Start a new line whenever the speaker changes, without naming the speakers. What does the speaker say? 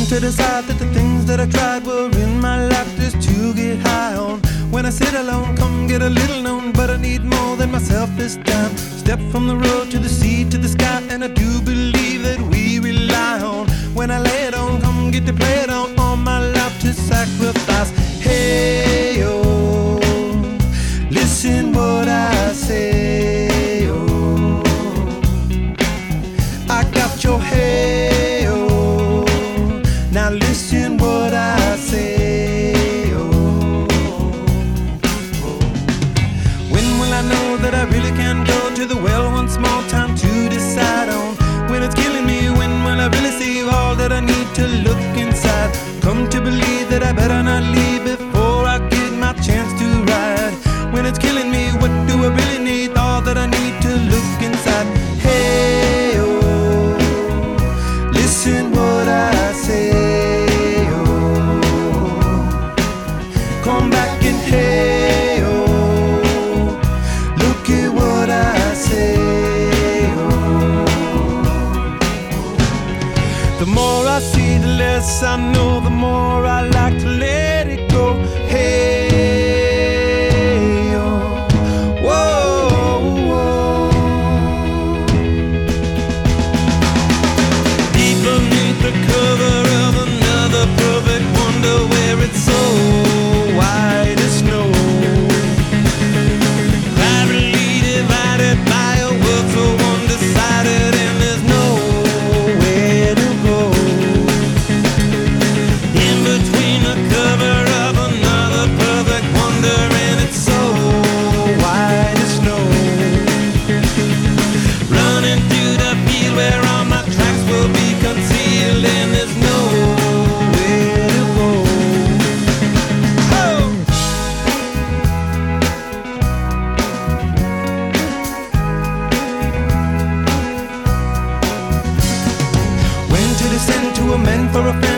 to decide that the things that I tried were in my life just to get high on. When I sit alone, come get a little known, but I need more than myself this time. Step from the road to the sea to the sky, and I do believe that we rely on. When I lay it on, come get to play it on, all my life to sacrifice. Hey, oh, listen what I say, oh, I got your hey, oh, now listen what I say, oh, when will I know that I really can go to the well once more? Time to decide on when it's killing me. When will I really see all that I need to look inside? Come to believe that I better not leave before I get my chance to ride. When it's killing me, what do I really need? All that I need to look inside. Hey, oh, listen what I say, oh, come back and hey, oh, look at what I say, oh. The more I see, the less I know, the more I like to let it go. Hey, oh, whoa, whoa. Deep beneath the cover of another perfect wonder, where it's so white as snow, privately divided by a world so undecided, and there's nowhere to go. In between the cover of another perfect wonder, and it's so white as snow, running through the field where all my tracks will be concealed, and there's nowhere to go. Oh! When to descend to a man for a friend,